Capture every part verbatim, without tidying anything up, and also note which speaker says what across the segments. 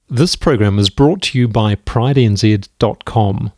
Speaker 1: This program is brought to you by pride n z dot com.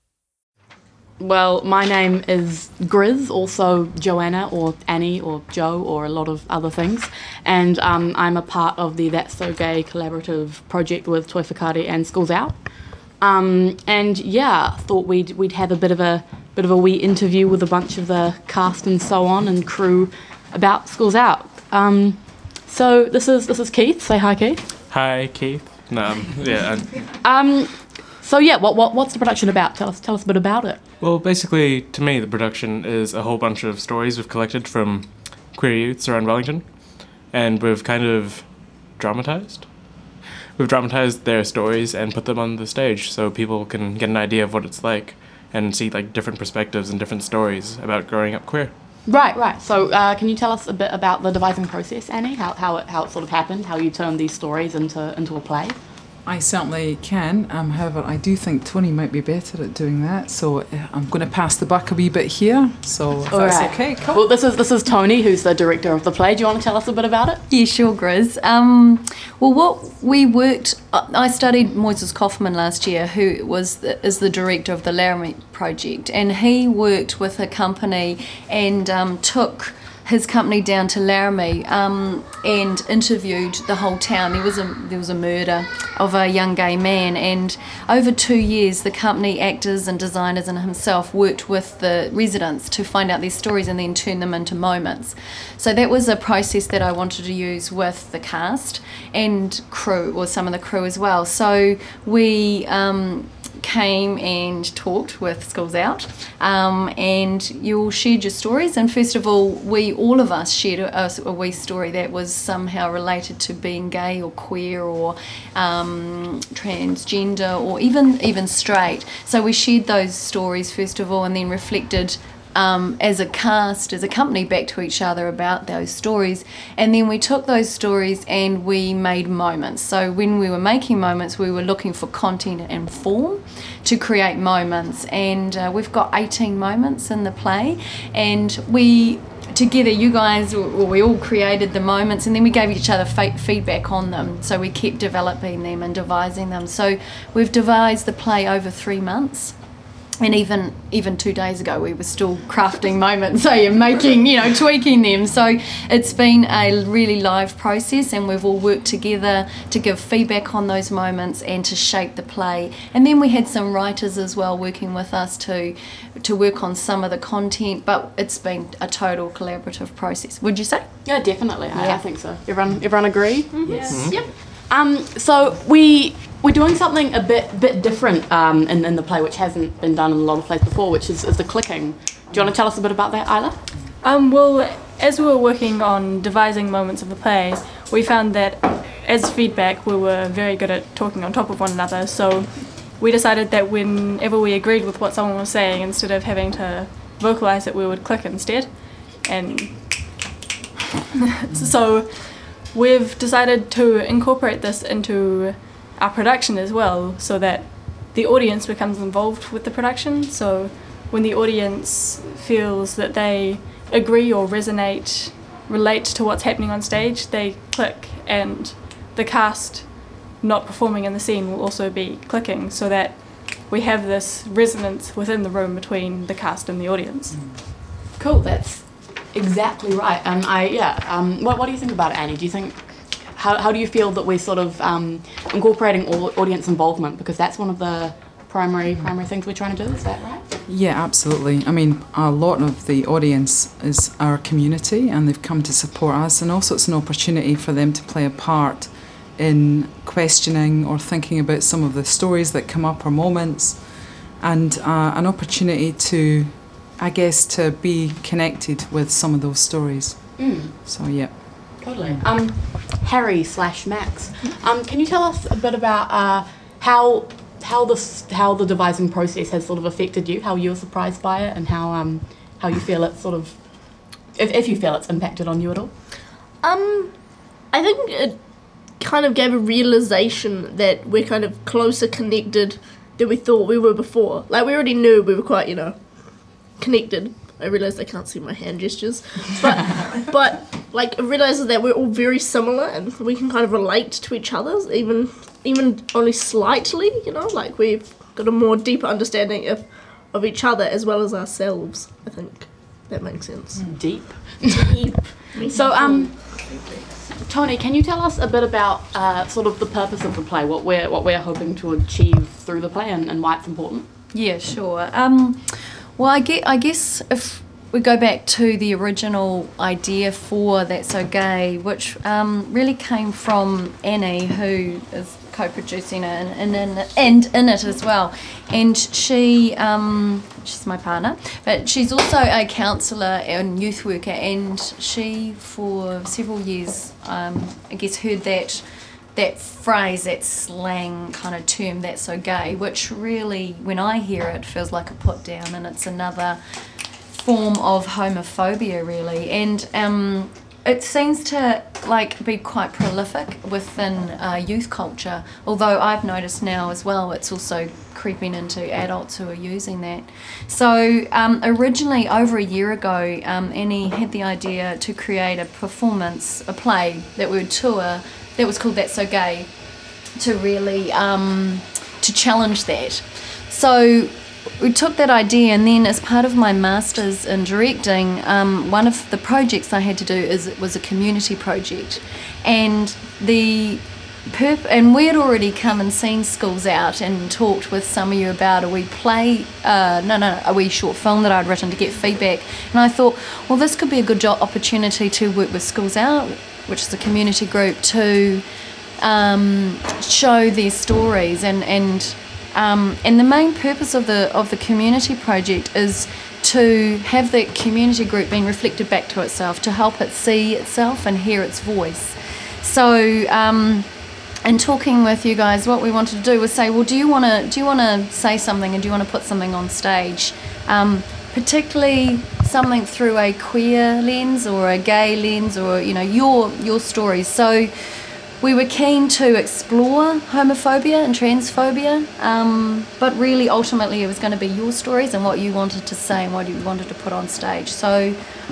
Speaker 2: Well, my name is Grizz, also Joanna or Annie or Joe or a lot of other things, and um, I'm a part of the That's So Gay collaborative project with Toi Whakaari and Schools Out. Um, and yeah, thought we'd we'd have a bit of a bit of a wee interview with a bunch of the cast and so on and crew about Schools Out. Um, so this is this is Keith. Say hi, Keith.
Speaker 3: Hi, Keith. No, um, yeah. and-
Speaker 2: Um, so yeah, what what what's the production about? Tell us tell us a bit about it.
Speaker 3: Well, basically, to me, the production is a whole bunch of stories we've collected from queer youths around Wellington, and we've kind of dramatized. We've dramatized their stories and put them on the stage so people can get an idea of what it's like and see like different perspectives and different stories about growing up queer.
Speaker 2: Right, right. So uh, can you tell us a bit about the devising process, Annie? How how it how it sort of happened? How you turned these stories into into a play?
Speaker 4: I certainly can. Um, however, I do think Tony might be better at doing that, so uh, I'm going to pass the buck a wee bit here. So if
Speaker 2: All
Speaker 4: that's
Speaker 2: right.
Speaker 4: okay. Cool.
Speaker 2: Well, this is this is Tony, who's the director of the play. Do you want to tell us a bit about it?
Speaker 5: Yeah, sure, Grizz. Um, well, what we worked, I studied Moises Kaufman last year, who was the, is the director of the Laramie project, and he worked with a company and um, took his company down to Laramie um, and interviewed the whole town. There was a there was a murder of a young gay man, and over two years the company actors and designers and himself worked with the residents to find out their stories and then turn them into moments. So that was a process that I wanted to use with the cast and crew, or some of the crew as well. So we um, came and talked with Schools Out, um, and you all shared your stories. And first of all, we all of us shared a, a wee story that was somehow related to being gay or queer or um, transgender or even even straight. So we shared those stories first of all, and then reflected Um, as a cast, as a company, back to each other about those stories. And then we took those stories and we made moments. So when we were making moments, we were looking for content and form to create moments. And uh, we've got eighteen moments in the play. And we, together, you guys, well, we all created the moments, and then we gave each other fa- feedback on them. So we kept developing them and devising them. So we've devised the play over three months. And even even two days ago, we were still crafting moments, so you're making, you know, tweaking them. So it's been a really live process, and we've all worked together to give feedback on those moments and to shape the play. And then we had some writers as well working with us to to work on some of the content, but it's been a total collaborative process. Would you say?
Speaker 2: Yeah, definitely. I,
Speaker 5: Yeah.
Speaker 2: I think so. Everyone everyone agree?
Speaker 5: Yes.
Speaker 2: Mm-hmm. Yep. Um, so we we're doing something a bit bit different um, in, in the play, which hasn't been done in a lot of plays before, which is, is the clicking. Do you want to tell us a bit about that, Isla?
Speaker 6: Um, well, as we were working on devising moments of the play, we found that as feedback we were very good at talking on top of one another, so we decided that whenever we agreed with what someone was saying, instead of having to vocalise it, we would click instead. And so we've decided to incorporate this into our production as well, so that the audience becomes involved with the production. So when the audience feels that they agree or resonate, relate to what's happening on stage, they click, and the cast not performing in the scene will also be clicking, so that we have this resonance within the room between the cast and the audience.
Speaker 2: Cool. That's exactly right. And I yeah. Um, what what do you think about it, Annie? Do you think how how do you feel that we're sort of um, incorporating all audience involvement, because that's one of the primary primary things we're trying to do? Is that right?
Speaker 4: Yeah, absolutely. I mean, a lot of the audience is our community, and they've come to support us, and also it's an opportunity for them to play a part in questioning or thinking about some of the stories that come up or moments, and uh, an opportunity to, I guess, to be connected with some of those stories.
Speaker 2: Mm.
Speaker 4: So, yeah.
Speaker 2: Totally. Um, Harry slash Max, um, can you tell us a bit about uh, how how this how the devising process has sort of affected you? How you were surprised by it, and how um how you feel it sort of, if if you feel it's impacted on you at all?
Speaker 7: Um, I think it kind of gave a realization that we're kind of closer connected than we thought we were before. Like, we already knew we were quite, you know, connected. I realised I can't see my hand gestures. But, but like, I realised that we're all very similar and we can kind of relate to each other, even even only slightly, you know, like we've got a more deeper understanding of, of each other as well as ourselves, I think. That makes sense.
Speaker 2: Deep.
Speaker 7: Deep.
Speaker 2: So, um, Tony, can you tell us a bit about uh, sort of the purpose of the play, what we're what we're hoping to achieve through the play, and, and why it's important?
Speaker 5: Yeah, sure. Um, well, I get, I guess if we go back to the original idea for That's So Gay, which um, really came from Annie, who is co-producing it and, and, and in it as well. And she, um, she's my partner, but she's also a counsellor and youth worker, and she, for several years, um, I guess heard that that phrase, that slang kind of term, That's So Gay, which really, when I hear it, feels like a put down, and it's another form of homophobia, really. And um, it seems to like be quite prolific within uh, youth culture, although I've noticed now as well it's also creeping into adults who are using that. So um, originally, over a year ago, um, Annie had the idea to create a performance, a play that we would tour that was called That's So Gay, to really um, to challenge that. So we took that idea, and then as part of my master's in directing, um, one of the projects I had to do is was a community project, and the perp- and we had already come and seen Schools Out and talked with some of you about a wee play, uh, no, no, a wee short film that I'd written to get feedback, and I thought, well, this could be a good job opportunity to work with Schools Out, which is a community group, to um, show their stories and and. Um, and the main purpose of the of the community project is to have the community group being reflected back to itself, to help it see itself and hear its voice. So, um, in talking with you guys, what we wanted to do was say, well, do you want to do you want to say something, and do you want to put something on stage, um, particularly something through a queer lens or a gay lens, or you know your your stories. So we were keen to explore homophobia and transphobia, um, but really ultimately it was going to be your stories and what you wanted to say and what you wanted to put on stage. So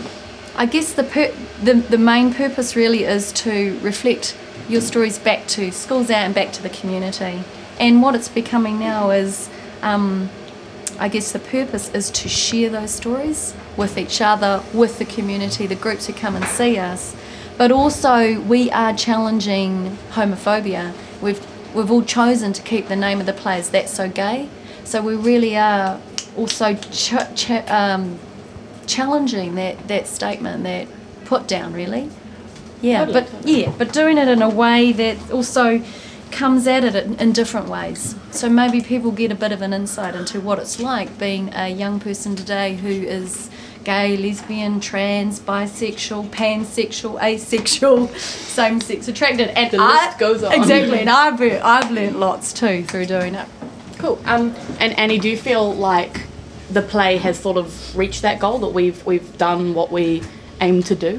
Speaker 5: I guess the per- the, the main purpose really is to reflect your stories back to Schools Out and back to the community. And what it's becoming now is, um, I guess the purpose is to share those stories with each other, with the community, the groups who come and see us. But also, we are challenging homophobia. We've we've all chosen to keep the name of the play as That's So Gay. So we really are also ch- ch- um, challenging that, that statement, that put down, really. Yeah,
Speaker 2: Totally,
Speaker 5: but
Speaker 2: totally.
Speaker 5: yeah, but doing it in a way that also comes at it in, in different ways. So maybe people get a bit of an insight into what it's like being a young person today who is gay, lesbian, trans, bisexual, pansexual, asexual, same-sex attracted, and
Speaker 2: The
Speaker 5: I,
Speaker 2: list goes on.
Speaker 5: Exactly, and I've I've learnt lots too through doing it.
Speaker 2: Cool. Um, and Annie, do you feel like the play has sort of reached that goal, that we've we've done what we aim to do?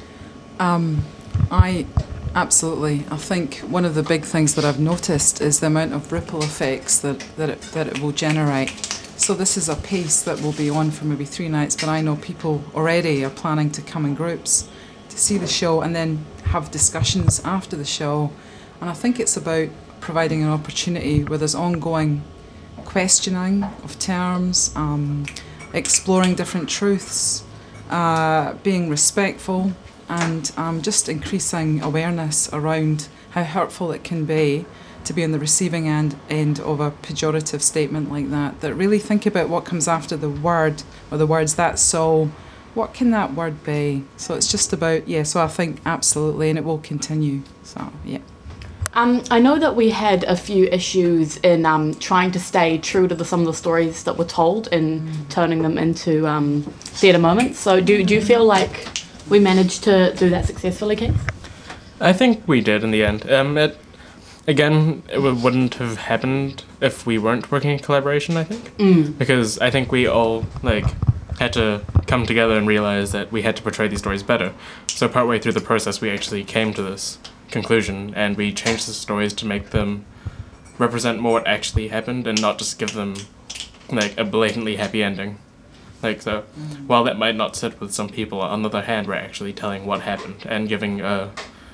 Speaker 4: Um, I absolutely. I think one of the big things that I've noticed is the amount of ripple effects that, that it that it will generate. So this is a piece that will be on for maybe three nights, but I know people already are planning to come in groups to see the show and then have discussions after the show. And I think it's about providing an opportunity where there's ongoing questioning of terms, um, exploring different truths, uh, being respectful, and um, just increasing awareness around how hurtful it can be to be on the receiving end, end of a pejorative statement like that, that really think about what comes after the word, or the words "that's so," what can that word be? So it's just about, yeah, so I think absolutely, and it will continue, so yeah.
Speaker 2: Um, I know that we had a few issues in um, trying to stay true to the, some of the stories that were told and mm. turning them into um, theatre moments. So do, do you feel like we managed to do that successfully, Keith?
Speaker 3: I think we did in the end. Um, it, again, it w- wouldn't have happened if we weren't working in collaboration, I think.
Speaker 2: Mm.
Speaker 3: Because I think we all, like, had to come together and realize that we had to portray these stories better. So partway through the process, we actually came to this conclusion, and we changed the stories to make them represent more what actually happened and not just give them, like, a blatantly happy ending. Like, so, mm. while that might not sit with some people, on the other hand, we're actually telling what happened and giving a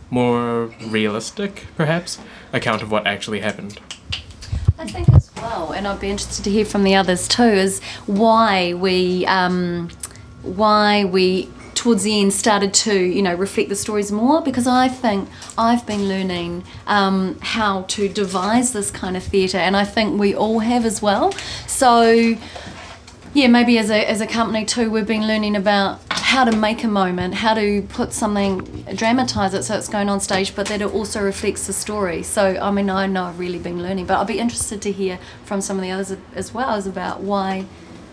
Speaker 3: more realistic, perhaps, account of what actually happened.
Speaker 5: I think as well, and I'd be interested to hear from the others too, is why we, um, why we towards the end started to, you know, reflect the stories more, because I think I've been learning um, how to devise this kind of theatre, and I think we all have as well. So yeah, maybe as a as a company too, we've been learning about how to make a moment, how to put something, dramatise it so it's going on stage, but that it also reflects the story. So, I mean, I know I've really been learning, but I'll be interested to hear from some of the others as well as about why,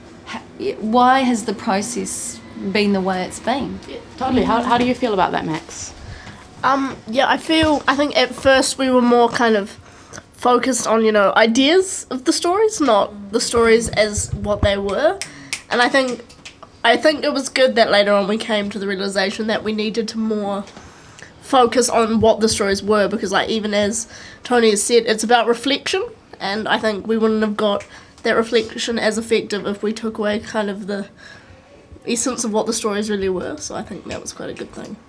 Speaker 5: why has the process been the way it's been?
Speaker 2: Yeah, totally. How, how do you feel about that, Max?
Speaker 7: Um, yeah, I feel, I think at first we were more kind of focused on, you know, ideas of the stories, not the stories as what they were. And I think I think it was good that later on we came to the realization that we needed to more focus on what the stories were, because like even as Tony has said, it's about reflection, and I think we wouldn't have got that reflection as effective if we took away kind of the essence of what the stories really were. So I think that was quite a good thing.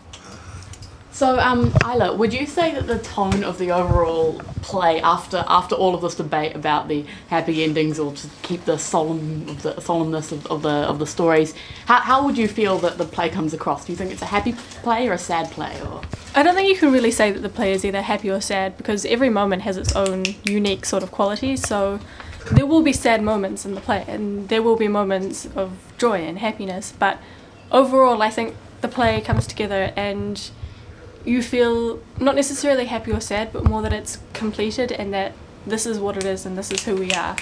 Speaker 2: So, um, Isla, would you say that the tone of the overall play, after after all of this debate about the happy endings or to keep the solemn of the solemnness of, of the of the stories, how how would you feel that the play comes across? Do you think it's a happy play or a sad play? Or
Speaker 6: I don't think you can really say that the play is either happy or sad, because every moment has its own unique sort of quality. So there will be sad moments in the play, and there will be moments of joy and happiness. But overall, I think the play comes together and you feel not necessarily happy or sad, but more that it's completed and that this is what it is and this is who we are.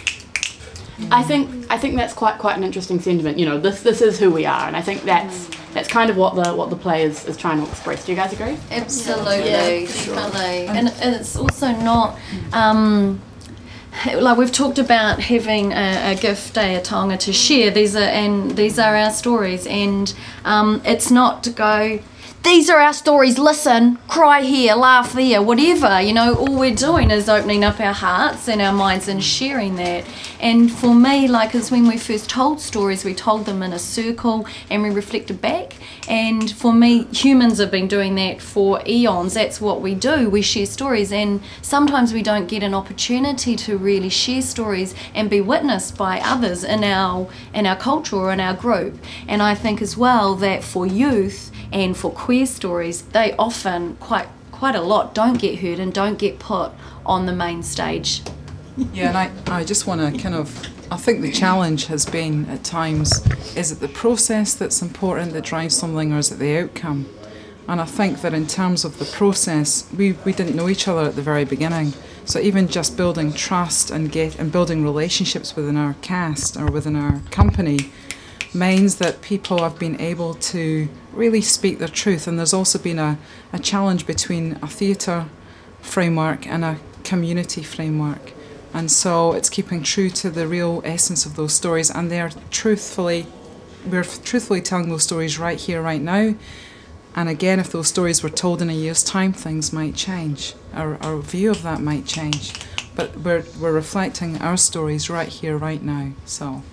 Speaker 2: I think I think that's quite quite an interesting sentiment. You know, this this is who we are, and I think that's that's kind of what the what the play is, is trying to express. Do you guys agree?
Speaker 5: Absolutely,
Speaker 7: Yeah, for sure.
Speaker 5: definitely. And, and it's also not, um, like we've talked about having a, a gift day, a taonga to share. These are and these are our stories, and um, it's not to go, these are our stories, listen, cry here, laugh there, whatever. You know, all we're doing is opening up our hearts and our minds and sharing that. And for me, like, as when we first told stories, we told them in a circle and we reflected back. And for me, humans have been doing that for eons. That's what we do. We share stories, and sometimes we don't get an opportunity to really share stories and be witnessed by others in our in our culture or in our group. And I think as well that for youth and for queer stories, they often quite quite a lot don't get heard and don't get put on the main stage.
Speaker 4: Yeah, and I, I just want to kind of, I think the challenge has been at times, is it the process that's important that drives something, or is it the outcome? And I think that in terms of the process, we, we didn't know each other at the very beginning. So even just building trust and get and building relationships within our cast or within our company means that people have been able to really speak their truth. And there's also been a, a challenge between a theatre framework and a community framework. And so it's keeping true to the real essence of those stories, and they're truthfully, we're truthfully telling those stories right here, right now. And again, if those stories were told in a year's time, things might change. Our, our view of that might change. But we're we're reflecting our stories right here, right now. So,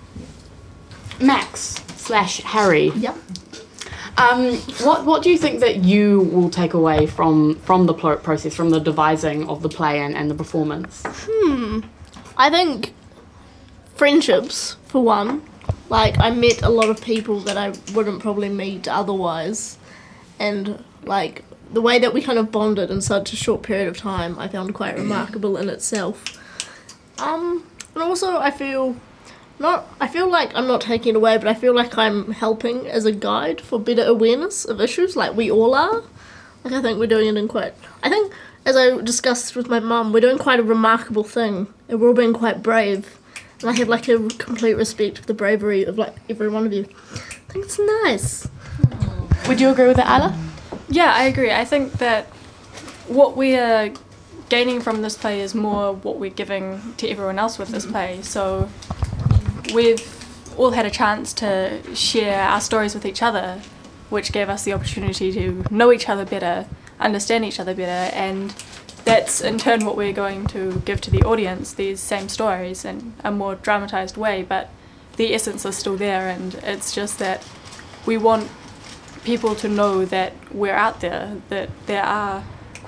Speaker 2: Max slash Harry.
Speaker 7: Yeah.
Speaker 2: Um, what what do you think that you will take away from from the pl- process, from the devising of the play and, and the performance?
Speaker 7: Hmm. I think friendships, for one. Like, I met a lot of people that I wouldn't probably meet otherwise. And, like, the way that we kind of bonded in such a short period of time, I found quite remarkable in itself. Um, and also I feel... Not, I feel like I'm not taking it away, but I feel like I'm helping as a guide for better awareness of issues, like we all are. Like, I think we're doing it in quite... I think, as I discussed with my mum, we're doing quite a remarkable thing, and we're all being quite brave. And I have, like, a complete respect for the bravery of, like, every one of you. I think it's nice.
Speaker 2: Would you agree with that, Isla?
Speaker 6: Yeah, I agree. I think that what we are gaining from this play is more what we're giving to everyone else with this play. So we've all had a chance to share our stories with each other, which gave us the opportunity to know each other better, understand each other better, and that's in turn what we're going to give to the audience, these same stories in a more dramatised way, but the essence is still there, and it's just that we want people to know that we're out there, that there are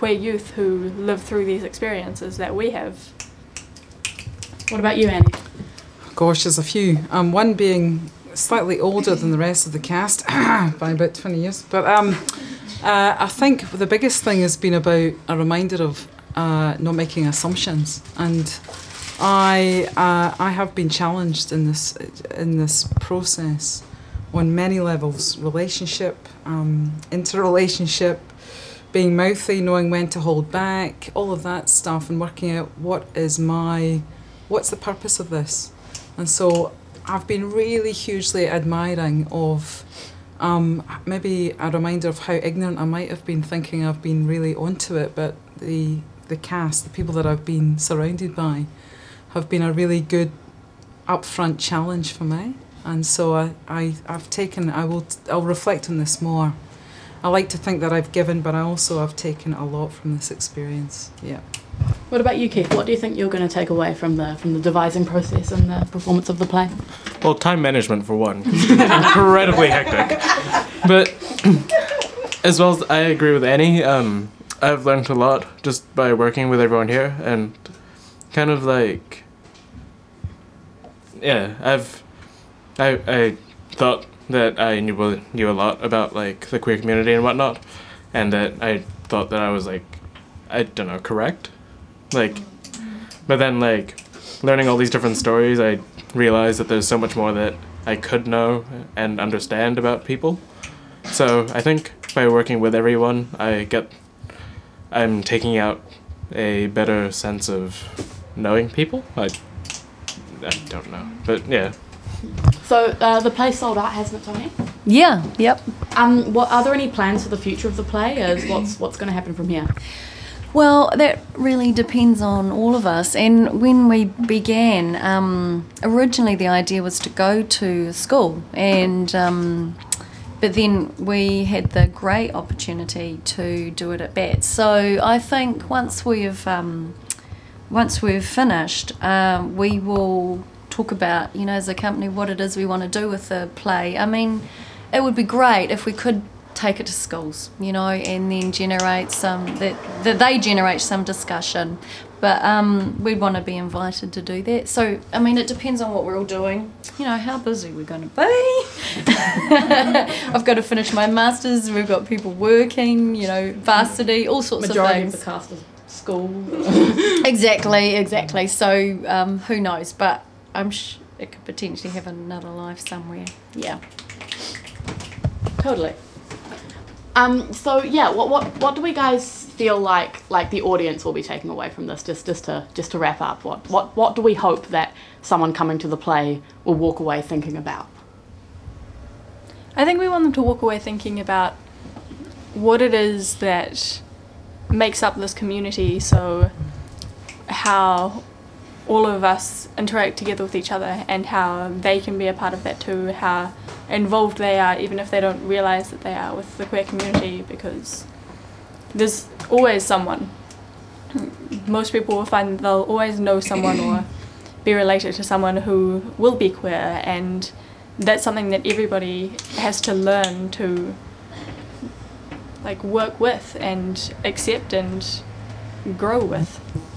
Speaker 6: queer youth who live through these experiences that we have.
Speaker 2: What about you, Annie?
Speaker 4: Gosh, there's a few. Um, one being slightly older than the rest of the cast by about twenty years. But um, uh, I think the biggest thing has been about a reminder of uh, not making assumptions. And I uh, I have been challenged in this in this process on many levels: relationship, um, interrelationship, being mouthy, knowing when to hold back, all of that stuff, and working out what is my what's the purpose of this. And so I've been really hugely admiring of um, maybe a reminder of how ignorant I might have been, thinking I've been really onto it, but the the cast, the people that I've been surrounded by, have been a really good upfront challenge for me. And so I, I, I've taken, I will, I'll reflect on this more. I like to think that I've given, but I also have taken a lot from this experience. Yeah.
Speaker 2: What about you, Keith? What do you think you're going to take away from the from the devising process and the performance of the play?
Speaker 3: Well, time management for one. Incredibly hectic. But as well as I agree with Annie, um, I've learned a lot just by working with everyone here, and kind of like, yeah, I've, I, I thought that I knew knew a lot about like the queer community and whatnot, and that I thought that I was like, I don't know, correct, like, but then like, learning all these different stories, I realized that there's so much more that I could know and understand about people. So I think by working with everyone, I get, I'm taking out a better sense of knowing people. I, I don't know, but yeah.
Speaker 2: So uh, the play sold out, hasn't it, Tony?
Speaker 5: Yeah, yep.
Speaker 2: Um, what are there any plans for the future of the play? Is what's what's going to happen from here?
Speaker 5: Well, that really depends on all of us. And when we began, um, originally the idea was to go to school, and um, but then we had the great opportunity to do it at Bats. So I think once we've um, once we've finished, um, we will talk about, you know, as a company, what it is we want to do with the play. I mean, it would be great if we could take it to schools, you know, and then generate some, that, that they generate some discussion. But um, we'd want to be invited to do that. So, I mean, it depends on what we're all doing, you know, how busy we're going to be. I've got to finish my masters, we've got people working, you know, varsity, all sorts
Speaker 2: Majority
Speaker 5: of things.
Speaker 2: of the cast is school.
Speaker 5: Exactly, exactly. So um, who knows? But I'm sh- it could potentially have another life somewhere. Yeah.
Speaker 2: Totally. Um, so yeah, what what what do we guys feel like like the audience will be taking away from this? Just just to just to wrap up, what what what do we hope that someone coming to the play will walk away thinking about?
Speaker 6: I think we want them to walk away thinking about what it is that makes up this community, so how all of us interact together with each other and how they can be a part of that too, how involved they are even if they don't realise that they are with the queer community, because there's always someone. Most people will find they'll always know someone or be related to someone who will be queer, and that's something that everybody has to learn to like work with and accept and grow with.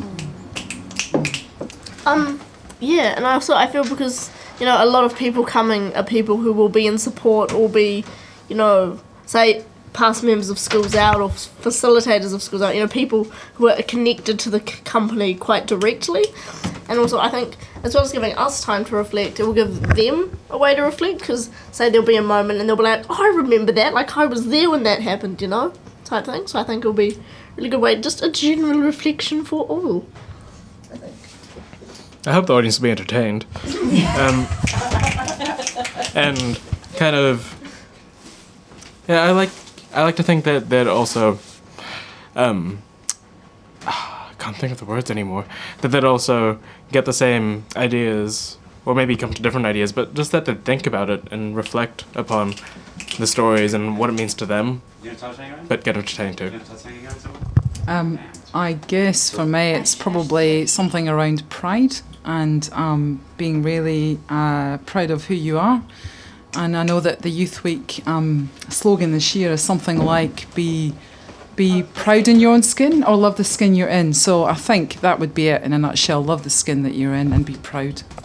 Speaker 7: Um, yeah, and I also I feel because, you know, a lot of people coming are people who will be in support or be, you know, say past members of Schools Out or facilitators of Schools Out, you know, people who are connected to the c- company quite directly. And also I think as well as giving us time to reflect, it will give them a way to reflect, because say there'll be a moment and they'll be like, oh, I remember that, like I was there when that happened, you know, type thing. So I think it'll be a really good way, just a general reflection for all.
Speaker 3: I hope the audience will be entertained. um, and kind of, yeah, I like I like to think that that also, um, I can't think of the words anymore. That that also get the same ideas, or maybe come to different ideas, but just that they think about it and reflect upon the stories and what it means to them. But get entertained too.
Speaker 4: Um, I guess for me it's probably something around pride and um, being really uh, proud of who you are. And I know that the Youth Week um, slogan this year is something like be be proud in your own skin or love the skin you're in. So I think that would be it in a nutshell. Love the skin that you're in and be proud.